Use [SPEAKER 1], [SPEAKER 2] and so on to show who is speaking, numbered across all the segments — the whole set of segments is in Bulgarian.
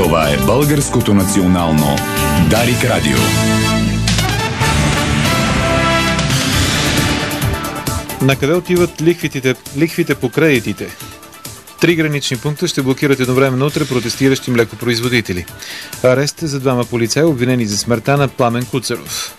[SPEAKER 1] Това е Българското национално Дарик Радио.
[SPEAKER 2] Накъде отиват лихвите по кредитите? 3 гранични пункта ще блокират едновременно утре протестиращи млекопроизводители. Арест за 2 полицаи, обвинени за смъртта на Пламен Куцаров.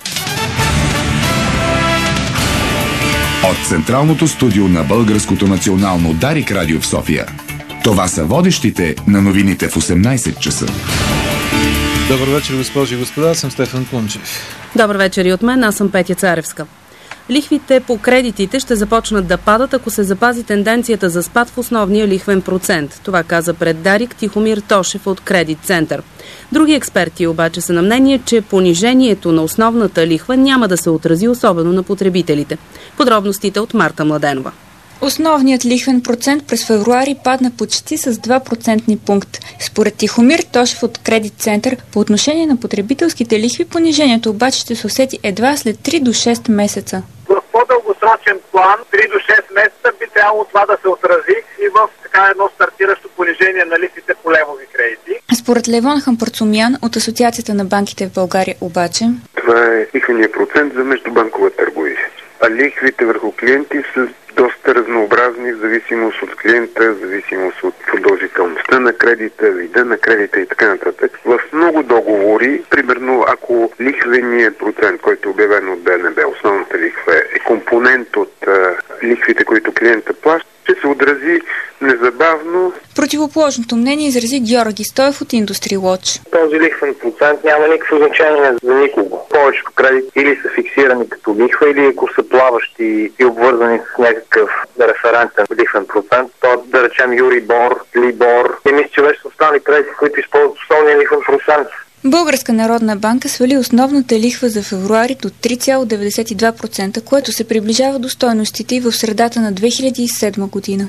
[SPEAKER 1] От Централното студио на Българското национално Дарик Радио в София. Това са водещите на новините в 18 часа.
[SPEAKER 2] Добър вечер, госпожи и господа, аз съм Стефан Кунчев.
[SPEAKER 3] Добър вечер и от мен, аз съм Петя Царевска. Лихвите по кредитите ще започнат да падат, ако се запази тенденцията за спад в основния лихвен процент. Това каза пред Дарик Тихомир Тошев от Кредит Център. Други експерти обаче са на мнение, че понижението на основната лихва няма да се отрази особено на потребителите. Подробностите от Марта Младенова.
[SPEAKER 4] Основният лихвен процент през февруари падна почти с 2% пункт. Според Тихомир Тошев от Кредит Център, по отношение на потребителските лихви, понижението обаче ще се усети едва след 3 до 6 месеца.
[SPEAKER 5] В по-дългосрочен план, 3 до 6 месеца би трябвало това да се отрази и в така едно стартиращо понижение на лихвите по левови кредити.
[SPEAKER 4] Според Левон Хампарцумян от Асоциацията на банките в България обаче,
[SPEAKER 6] това е лихвения процент за междубанкова търговия. А лихвите върху клиенти са доста разнообразни в зависимост от клиента, в зависимост от продължителността на кредита, вида на кредита и така нататък. В много договори, примерно ако лихвеният процент, който е обявен от БНБ, основната лихва е компонент от лихвите, които клиента плаща, ще се отрази незабавно.
[SPEAKER 4] Противоположното мнение изрази Георги Стоев от Industry Watch.
[SPEAKER 5] Този лихвен процент няма никакво значение за никого. Повечето кредити или са фиксирани като лихва, или ако са плаващи и обвързани с някакъв референтен лихвен процент, то да речем Юрибор, Либор. И мисля, че вече са останали кредити, които използват основния лихвен процент.
[SPEAKER 4] Българска народна банка свали основната лихва за февруари до 3,92%, което се приближава до стойностите и в средата на 2007 година.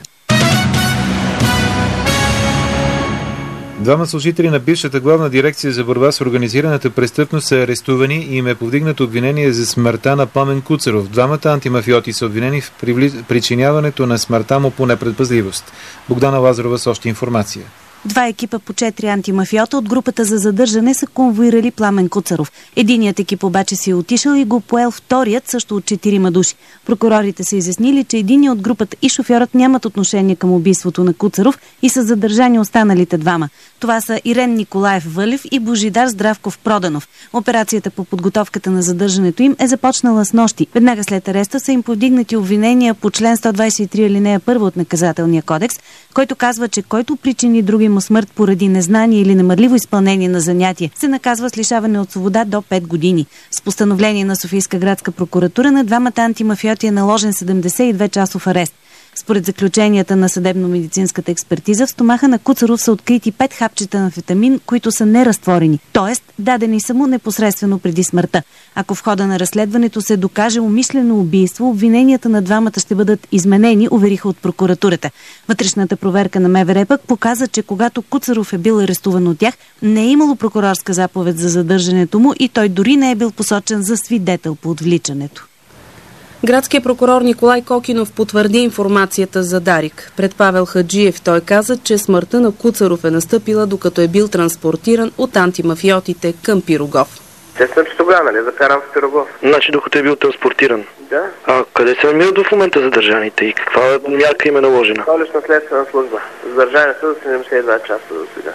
[SPEAKER 2] 2 служители на бившата главна дирекция за борба с организираната престъпност са арестувани и им е повдигнато обвинение за смъртта на Пламен Куцаров. 2 антимафиоти са обвинени в причиняването на смъртта му по непредпазливост. Богдана Лазарова с още информация.
[SPEAKER 7] 2 екипа по 4 антимафиота от групата за задържане са конвоирали Пламен Куцаров. Единият екип обаче си е отишъл и го поел вторият, също от 4 души. Прокурорите са изяснили, че единият от групата и шофьорът нямат отношение към убийството на Куцаров и са задържани останалите 2. Това са Ирен Николаев Вълев и Божидар Здравков Проданов. Операцията по подготовката на задържането им е започнала снощи. Веднага след ареста са им повдигнати обвинения по член 123 алинея 1 от Наказателния кодекс, който казва, че който причини други му смърт поради незнание или немарливо изпълнение на занятие, се наказва с лишаване от свобода до 5 години. С постановление на Софийска градска прокуратура на 2 антимафиоти е наложен 72-часов арест. Според заключенията на съдебно-медицинската експертиза, в стомаха на Куцаров са открити 5 хапчета амфетамин, които са неразтворени, т.е. дадени са му непосредствено преди смъртта. Ако в хода на разследването се докаже умишлено убийство, обвиненията на 2 ще бъдат изменени, увериха от прокуратурата. Вътрешната проверка на МВР пък показа, че когато Куцаров е бил арестуван от тях, не е имало прокурорска заповед за задържането му и той дори не е бил посочен за свидетел по отвличането.
[SPEAKER 3] Градският прокурор Николай Кокинов потвърди информацията за Дарик. Пред Павел Хаджиев той каза, че смъртта на Куцаров е настъпила, докато е бил транспортиран от антимафиотите към Пирогов.
[SPEAKER 5] Те съм тогава, нали? Закарам в Пирогов.
[SPEAKER 8] Значи докато е бил транспортиран?
[SPEAKER 5] Да.
[SPEAKER 8] А къде се намират в момента задържаните и каква мярка им е наложена?
[SPEAKER 5] Столична следствена служба. Задържани са за 72 часа до сега.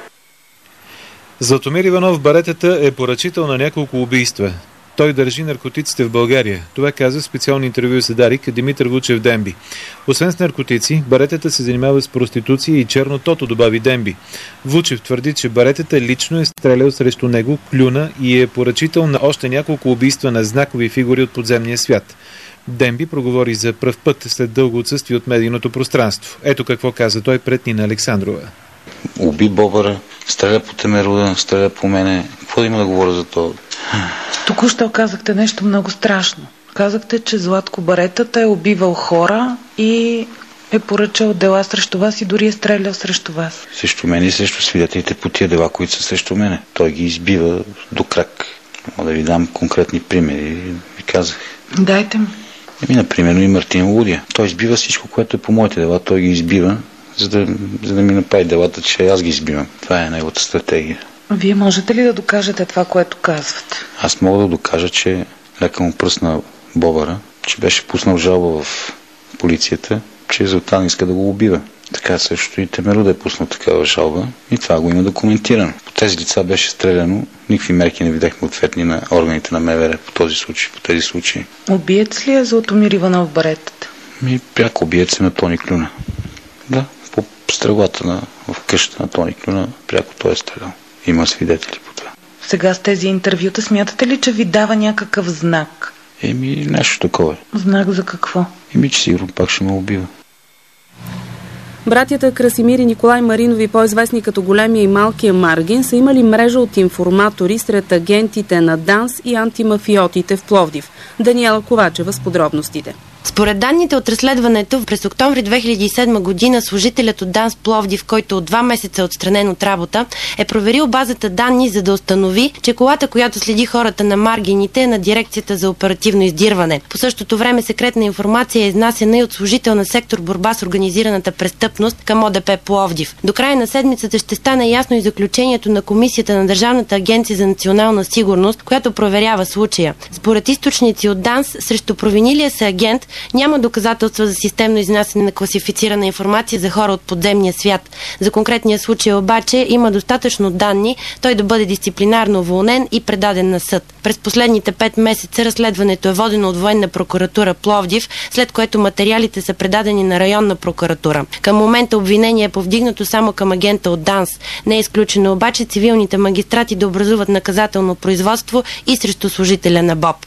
[SPEAKER 2] Златомир Иванов Баретата е поръчител на няколко убийства. Той държи наркотиците в България. Това каза в специално интервю за Дарик Димитър Вучев Демби. Освен с наркотици, Баретата се занимава с проституция и черно тото, добави Демби. Вучев твърди, че Баретата лично е стрелял срещу него, клюна и е поръчител на още няколко убийства на знакови фигури от подземния свят. Демби проговори за пръв път след дълго отсъствие от медийното пространство. Ето какво каза той пред Нина Александрова.
[SPEAKER 9] Уби Бобъра, стреля по Темеруда, стреля по мене. Какво има да говоря за това?
[SPEAKER 10] Току-що казахте нещо много страшно. Казахте, че Златко Баретата е убивал хора и е поръчал дела срещу вас и дори е стрелял срещу вас.
[SPEAKER 9] Срещу мен и срещу свидетелите по тия дела, които са срещу мене. Той ги избива до крак. Мога да ви дам конкретни примери. Ви казах.
[SPEAKER 10] Дайте ми.
[SPEAKER 9] Например, и Мартин Лудия. Той избива всичко, което е по моите дела. Той ги избива, за да ми направи делата, че аз ги избивам. Това е неговата стратегия.
[SPEAKER 10] Вие можете ли да докажете това, което казвате?
[SPEAKER 9] Аз мога да докажа, че лека му пръсна Бобара, че беше пуснал жалба в полицията, че Златан иска да го убива. Така също и Темело да е пуснал такава жалба и това го има документирано. По тези лица беше стреляно, никакви мерки не видяхме ответни на органите на МВР по тези случаи.
[SPEAKER 10] Убиец ли е Златомир Иванов Баретата?
[SPEAKER 9] Пряко убиец е на Тони Клюна. Да, по стрелата в къщата на Тони Клюна, пряко той е стрелял. Има свидетели по това.
[SPEAKER 10] Сега с тези интервюта смятате ли, че ви дава някакъв знак?
[SPEAKER 9] Нещо такова.
[SPEAKER 10] Знак за какво?
[SPEAKER 9] Че сигурно пак ще ме убива.
[SPEAKER 3] Братята Красимир и Николай Маринови, по-известни като Големия и Малкия Маргин, са имали мрежа от информатори сред агентите на ДАНС и антимафиотите в Пловдив. Даниела Ковачева с подробностите.
[SPEAKER 11] Според данните от разследването, през октомври 2007 година служителят от ДАНС Пловдив, който от 2 месеца е отстранен от работа, е проверил базата данни, за да установи, че колата, която следи хората на маргините, е на дирекцията за оперативно издирване. По същото време секретна информация е изнасяна и от служител на сектор борба с организираната престъпност към ОДП Пловдив. До края на седмицата ще стане ясно и заключението на Комисията на Държавната агенция за национална сигурност, която проверява случая. Според източници от ДАНС, срещу провинилия се агент няма доказателства за системно изнасяне на класифицирана информация за хора от подземния свят. За конкретния случай обаче има достатъчно данни той да бъде дисциплинарно уволнен и предаден на съд. През последните 5 месеца разследването е водено от Военна прокуратура Пловдив, след което материалите са предадени на районна прокуратура. Към момента обвинение е повдигнато само към агента от ДАНС. Не е изключено обаче цивилните магистрати да образуват наказателно производство и срещу служителя на БОП.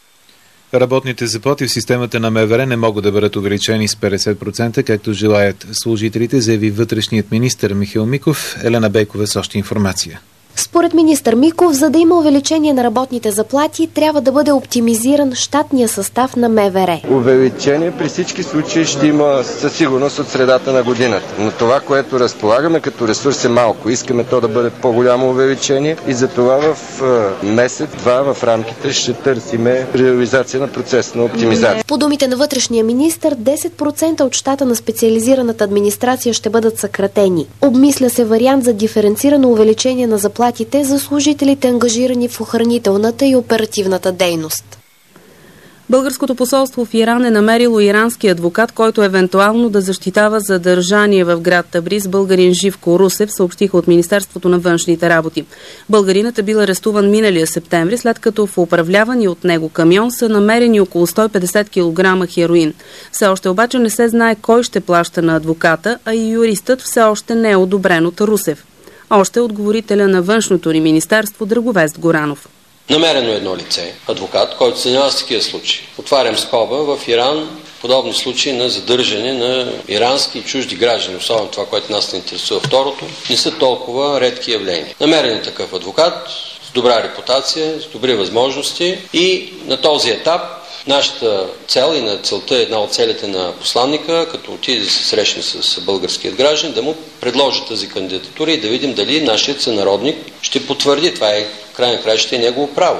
[SPEAKER 2] Работните заплати в системата на МВР не могат да бъдат увеличени с 50%, както желаят служителите, заяви вътрешният министър Михаил Миков. Елена Бейкова с още информация.
[SPEAKER 12] Според министър Миков, за да има увеличение на работните заплати, трябва да бъде оптимизиран щатния състав на МВР.
[SPEAKER 13] Увеличение при всички случаи ще има със сигурност от средата на годината. Но това, което разполагаме като ресурс е малко. Искаме то да бъде по-голямо увеличение и за това в месец-два в рамките ще търсиме реализация на процес на оптимизация.
[SPEAKER 12] По думите на вътрешния министър, 10% от щата на специализираната администрация ще бъдат съкратени. Обмисля се вариант за диференцирано увеличение на заплатите за служителите, ангажирани в охранителната и оперативната дейност.
[SPEAKER 3] Българското посолство в Иран е намерило ирански адвокат, който евентуално да защитава задържание в град Табриз българин Живко Русев, съобщиха от Министерството на външните работи. Българинът е бил арестуван миналия септември, след като в управлявани от него камион са намерени около 150 кг хероин. Все още обаче не се знае кой ще плаща на адвоката, а и юристът все още не е одобрен от Русев. Още отговорителя на външното ни министерство Драговест Горанов.
[SPEAKER 14] Намерено едно лице, адвокат, който се занимава с такива случаи. Отварям скоба, в Иран подобни случаи на задържане на ирански и чужди граждани, особено това, което нас не интересува второто, не са толкова редки явления. Намерен е такъв адвокат с добра репутация, с добри възможности и на този етап нашата цел и на целта е една от целите на посланника, като отиде да се срещне с българският граждан, да му предложи тази кандидатура и да видим дали нашият сънародник ще потвърди. Това е край на краищата и негово право.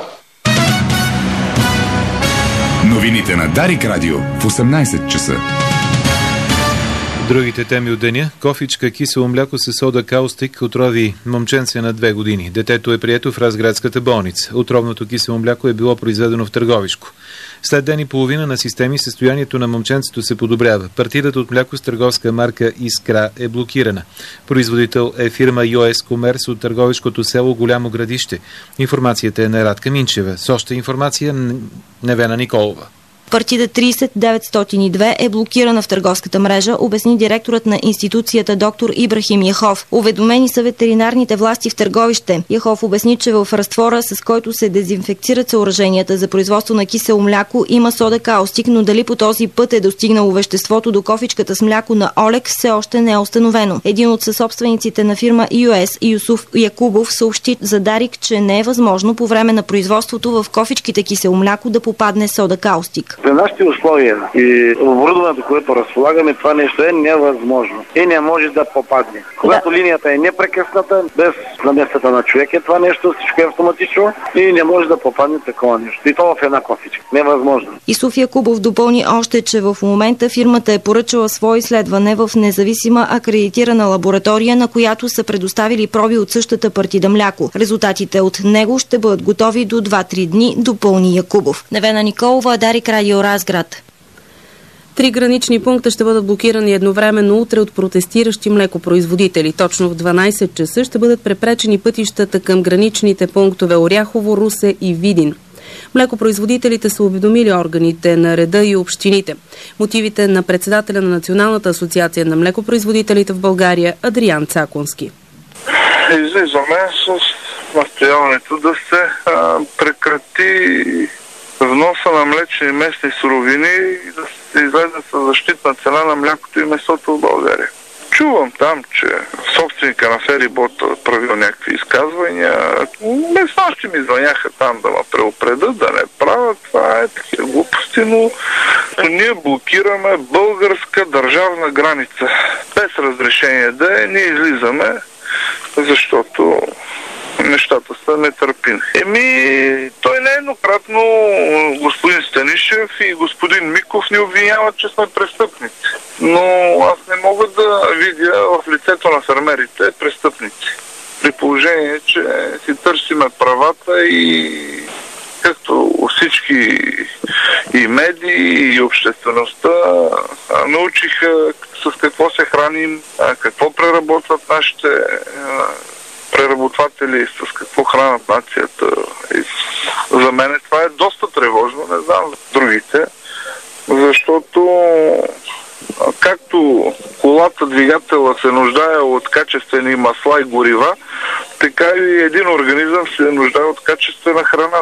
[SPEAKER 1] Новините на Дарик Радио в 18 часа.
[SPEAKER 2] Другите теми от деня. Кофичка кисело мляко със сода каустик отрови момченце на 2 години. Детето е прието в Разградската болница. Отровното кисело мляко е било произведено в Търговишко. След ден и половина на системи състоянието на момченцето се подобрява. Партидата от мляко с търговска марка Искра е блокирана. Производител е фирма US Комерс от търговишкото село Голямо Градище. Информацията е на Радка Минчева. С още информация Невена Николова.
[SPEAKER 15] Партида 30902 е блокирана в търговската мрежа, обясни директорът на институцията доктор Ибрахим Яхов. Уведомени са ветеринарните власти в Търговище. Яхов обясни, че в разтвора, с който се дезинфекцират съоръженията за производство на кисело мляко, има сода каустик, но дали по този път е достигнало веществото до кофичката с мляко на Олег, все още не е установено. Един от съсобствениците на фирма US, Юсуф Якубов, съобщи за Дарик, че не е възможно по време на производството в кофичките кисело мляко да попадне сода каустик.
[SPEAKER 16] При нашите условия и оборудването, което разполагаме, това нещо е невъзможно и не може да попадне. Когато линията е непрекъсната, без намесата на човек е това нещо, всичко е автоматично и не може да попадне такова нещо. И то в една класичка. Невъзможно.
[SPEAKER 15] И София Кубов допълни още, че в момента фирмата е поръчала свое изследване в независима акредитирана лаборатория, на която са предоставили проби от същата партида мляко. Резултатите от него ще бъдат готови до 2-3 дни, допълни Якубов. Невена Николова, Дарик Радио Разград.
[SPEAKER 3] 3 гранични пункта ще бъдат блокирани едновременно утре от протестиращи млекопроизводители. Точно в 12 часа ще бъдат препречени пътищата към граничните пунктове Оряхово, Русе и Видин. Млекопроизводителите са уведомили органите на реда и общините. Мотивите на председателя на Националната асоциация на млекопроизводителите в България Адриан Цаконски.
[SPEAKER 17] Излизаме с настояването да се прекрати вноса на млечни местни суровини и да се излезе с защитна цена на млякото и месото в България. Чувам там, че собственика на ферибот правил някакви изказвания. Местнощи ми звъняха там да ме преупредят, да не правят. Това е такива глупости, но ние блокираме българска държавна граница. Без разрешение да е, ние излизаме, защото нещата са нетърпими. Той нееднократно господин Станишев и господин Миков ни обвиняват, че сме престъпници. Но аз не мога да видя в лицето на фермерите престъпници. При положение, че си търсиме правата и както всички и медии, и обществеността научиха с какво се храним, какво преработват нашите преработватели, с какво хранят нацията. И за мен това е доста тревожно, не знам за другите, защото както колата, двигателя се нуждае от качествени масла и горива, така и един организъм се нуждае от качествена храна.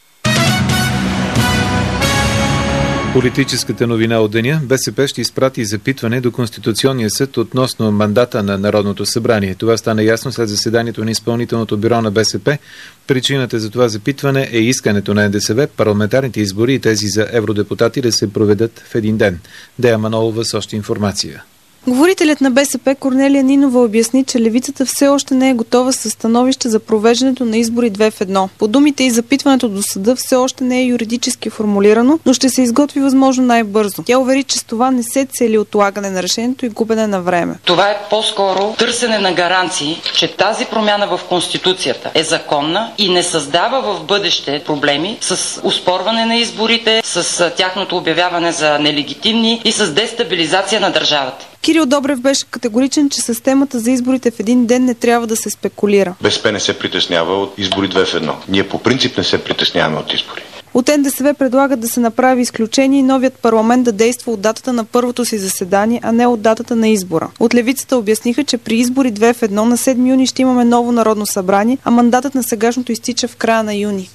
[SPEAKER 2] Политическата новина от деня. БСП ще изпрати запитване до Конституционния съд относно мандата на Народното събрание. Това стана ясно след заседанието на изпълнителното бюро на БСП. Причината за това запитване е искането на НДСВ парламентарните избори и тези за евродепутати да се проведат в един ден. Дея Манолова с още информация.
[SPEAKER 18] Говорителят на БСП Корнелия Нинова обясни, че левицата все още не е готова със становище за провеждането на избори 2 в 1. По думите и запитването до съда все още не е юридически формулирано, но ще се изготви възможно най-бързо. Тя увери, че с това не се цели отлагане на решението и губене на време.
[SPEAKER 19] Това е по-скоро търсене на гаранции, че тази промяна в Конституцията е законна и не създава в бъдеще проблеми с оспорване на изборите, с тяхното обявяване за нелегитимни и с дестабилизация на държавата.
[SPEAKER 18] Кирил Добрев беше категоричен, че с темата за изборите в един ден не трябва да се спекулира.
[SPEAKER 20] БСП не се притеснява от избори 2 в 1. Ние по принцип не се притесняваме от избори.
[SPEAKER 18] От НДСВ предлагат да се направи изключение и новият парламент да действа от датата на първото си заседание, а не от датата на избора. От левицата обясниха, че при избори 2 в 1 на 7 юни ще имаме ново народно събрание, а мандатът на сегашното изтича в края на юни.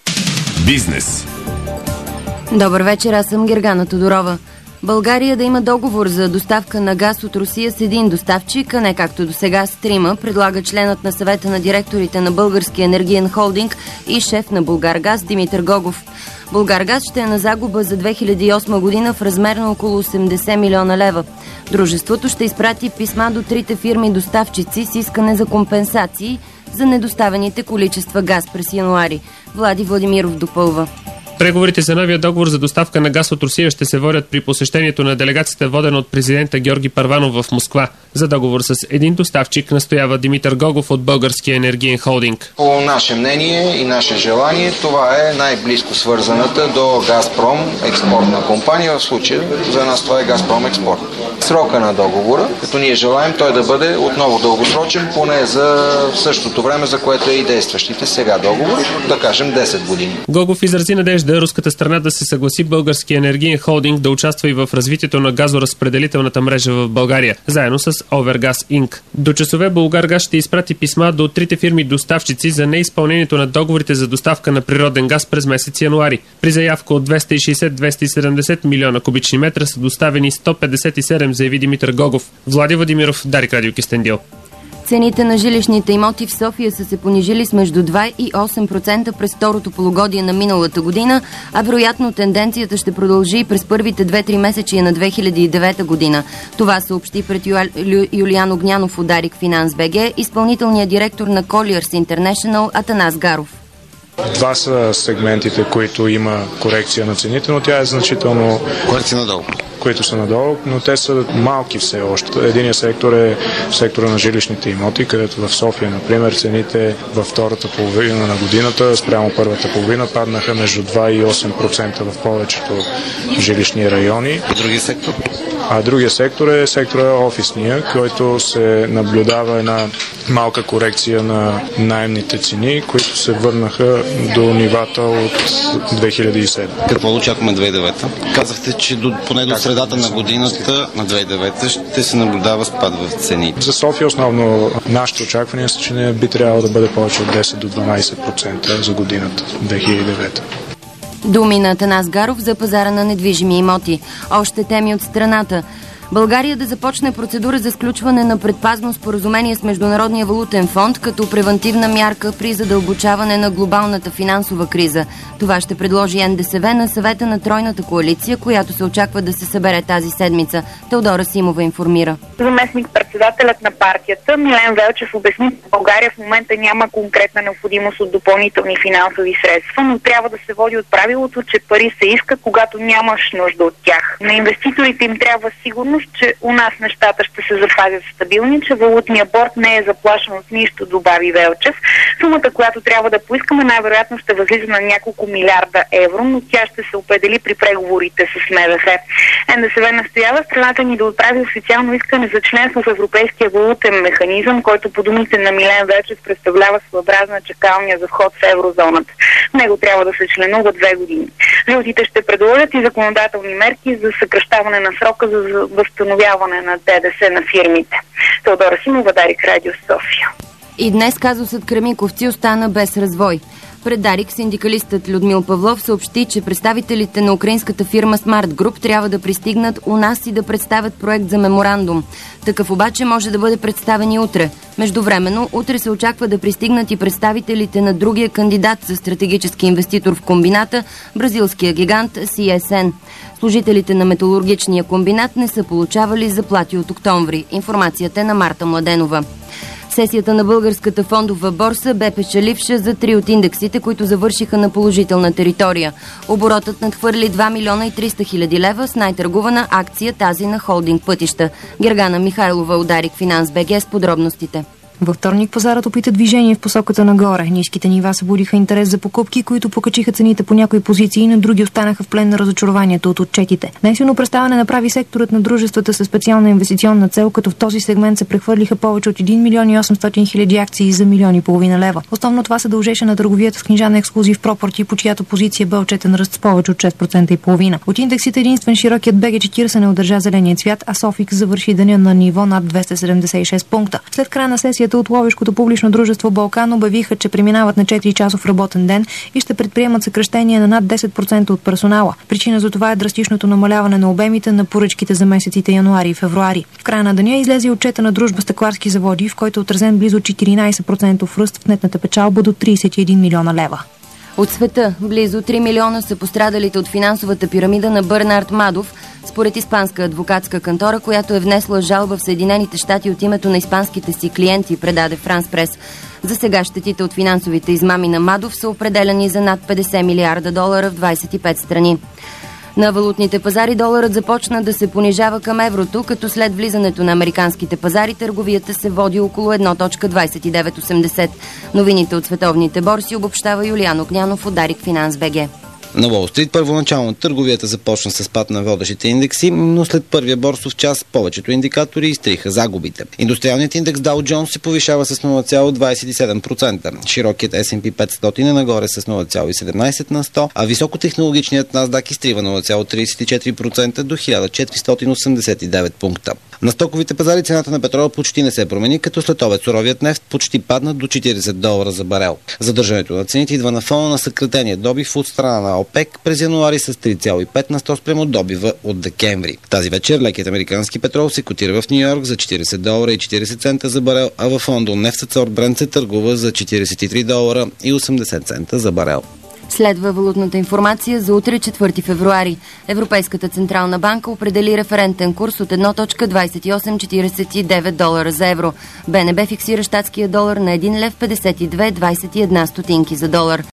[SPEAKER 1] Бизнес.
[SPEAKER 21] Добър вечер, аз съм Гергана Тодорова. България да има договор за доставка на газ от Русия с един доставчик, а не както до сега с 3, предлага членът на съвета на директорите на Българския енергиен холдинг и шеф на Булгаргаз Димитър Гогов. Булгаргаз ще е на загуба за 2008 година в размер на около 80 милиона лева. Дружеството ще изпрати писма до 3 фирми доставчици с искане за компенсации за недоставените количества газ през януари. Влади Владимиров допълва.
[SPEAKER 22] Преговорите за новия договор за доставка на газ от Русия ще се водят при посещението на делегацията, водена от президента Георги Първанов в Москва. За договор с един доставчик настоява Димитър Гогов от Българския енергиен холдинг.
[SPEAKER 23] По наше мнение и наше желание, това е най-близко свързаната до Газпром експортна компания. В случая за нас това е Газпром експорт. Срока на договора, като ние желаем той да бъде отново дългосрочен, поне за същото време, за което е и действащите сега договор, да кажем 10 години.
[SPEAKER 22] Гогов изрази надежда руската страна да се съгласи Българския енергиен холдинг да участва и в развитието на газоразпределителната мрежа в България, заедно с Овергаз Инк. До часове Булгаргаз ще изпрати писма до 3 фирми доставчици за неизпълнението на договорите за доставка на природен газ през месец януари. При заявка от 260-270 милиона кубични метра са доставени 157, заяви Димитър Гогов. Влади Владимиров, Дарик Радио Кюстендил.
[SPEAKER 21] Цените на жилищните имоти в София са се понижили с между 2 и 8% през второто полугодие на миналата година, а вероятно тенденцията ще продължи през първите 2-3 месечия на 2009 година. Това съобщи пред Юлиан Огнянов от Дарик Финанс БГ, изпълнителният директор на Colliers International Атанас Гаров.
[SPEAKER 4] Два са сегментите, които има корекция на цените, но тя е значително...
[SPEAKER 6] Корекция надолу.
[SPEAKER 4] Които са надолу, но те са малки все още. Единият сектор е сектора на жилищните имоти, където в София, например, цените във втората половина на годината спрямо първата половина паднаха между 2 и 8% в повечето жилищни райони.
[SPEAKER 6] Другия сектор?
[SPEAKER 4] А другия сектор е сектора офисния, който се наблюдава една малка корекция на наемните цени, които се върнаха до нивата от 2007.
[SPEAKER 6] Какво очакваме 2009? Казахте, че поне до средата на годината на 2009 ще се наблюдава спад в цените.
[SPEAKER 4] За София основно нашите очаквания са, че не би трябвало да бъде повече от 10 до 12% за годината 2009.
[SPEAKER 21] Думи на Атанас Гаров за пазара на недвижими имоти. Още теми от страната. България да започне процедура за сключване на предпазно споразумение с Международния валутен фонд като превантивна мярка при задълбочаване на глобалната финансова криза. Това ще предложи НДСВ на съвета на Тройната коалиция, която се очаква да се събере тази седмица. Теодора Симова информира.
[SPEAKER 7] Заместник-председателят на партията Милен Велчев обясни, че България в момента няма конкретна необходимост от допълнителни финансови средства, но трябва да се води от правилото, че пари се иска, когато нямаш нужда от тях. На инвеститорите им трябва сигурност, че у нас нещата ще се запазят стабилни, че валутният борд не е заплашен от нищо, добави Велчев. Сумата, която трябва да поискаме, най-вероятно ще възлиза на няколко милиарда евро, но тя ще се определи при преговорите с МВФ. НДСВ настоява страната ни да отправи официално искане за членство в Европейския валутен механизъм, който по думите на Милен Велчев представлява своеобразна чакалня за вход в еврозоната. В него трябва да се членува 2 години. Жълтите ще предложат и законодателни мерки за съкращаване на срока за възстановяване на ДДС на фирмите. Теодора Симова, Дарик Радио, София.
[SPEAKER 21] И днес казусът Кремиковци остана без развой. Пред Дарик синдикалистът Людмил Павлов съобщи, че представителите на украинската фирма Smart Group трябва да пристигнат у нас и да представят проект за меморандум. Такъв обаче може да бъде представен и утре. Междувременно, утре се очаква да пристигнат и представителите на другия кандидат за стратегически инвеститор в комбината, бразилския гигант CSN. Служителите на металургичния комбинат не са получавали заплати от октомври. Информацията е на Марта Младенова. Сесията на българската фондова борса бе печеливша за 3 от индексите, които завършиха на положителна територия. Оборотът надхвърли 2 милиона и 300 хиляди лева с най-търгувана акция тази на Холдинг Пътища. Гергана Михайлова от Дарик Финанс БГ с подробностите.
[SPEAKER 24] Във вторник пазарът опита движение в посоката нагоре. Ниските нива събудиха интерес за покупки, които покачиха цените по някои позиции и на други останаха в плен на разочарованието от отчетите. Най-силно представяне направи секторът на дружествата със специална инвестиционна цел, като в този сегмент се прехвърлиха повече от 1 милион и 800 хиляди акции за 1,5 милиона лева. Основно това се дължеше на търговията с книжа на ексклузив пропорти, по чиято позиция бе отчетен ръст с повече от 6,5%. От индексите единствен широкият BG40 не удържа зеления цвят, а Софикс завърши деня на ниво над 276 пункта. След края на сесията от Ловешкото публично дружество Балкан обявиха, че преминават на 4-часов работен ден и ще предприемат съкращение на над 10% от персонала. Причина за това е драстичното намаляване на обемите на поръчките за месеците януари и февруари. В края на деня излезе отчета на дружба Стъкларски заводи, в който е отразен близо 14% ръст в нетната печалба до 31 милиона лева.
[SPEAKER 21] От света близо 3 милиона са пострадалите от финансовата пирамида на Бернард Мадов, според испанска адвокатска кантора, която е внесла жалба в Съединените щати от името на испанските си клиенти, предаде Франс Прес. За сега щетите от финансовите измами на Мадов са определени за над 50 милиарда долара в 25 страни. На валутните пазари доларът започна да се понижава към еврото, като след влизането на американските пазари търговията се води около 1.2980. Новините от световните борси обобщава Юлиан Огнянов от Дарик Финанс БГ.
[SPEAKER 6] На Уол Стрит първоначално търговията започна с спад на водещите индекси, но след първия борсов час повечето индикатори изтриха загубите. Индустриалният индекс Dow Jones се повишава с 0,27%. Широкият S&P 500 е нагоре с 0,17 на 100, а високотехнологичният NASDAQ изтрива 0,34% до 1489 пункта. На стоковите пазари цената на петрола почти не се промени, като след обед суровият нефт почти падна до $40 за барел. Задържането на цените идва на фона на съкратения добив от страна на ОПЕК през януари с 3,5% спрямо добива от декември. Тази вечер лекият американски петрол се котира в Нью-Йорк за $40.40 за барел, а в Лондон нефтът сорт Брент се търгува за $43.80 за барел.
[SPEAKER 21] Следва валутната информация за утре, 4 февруари. Европейската централна банка определи референтен курс от 1.2849 долара за евро. БНБ фиксира щатския долар на 1 лев 52,21 стотинки за долар.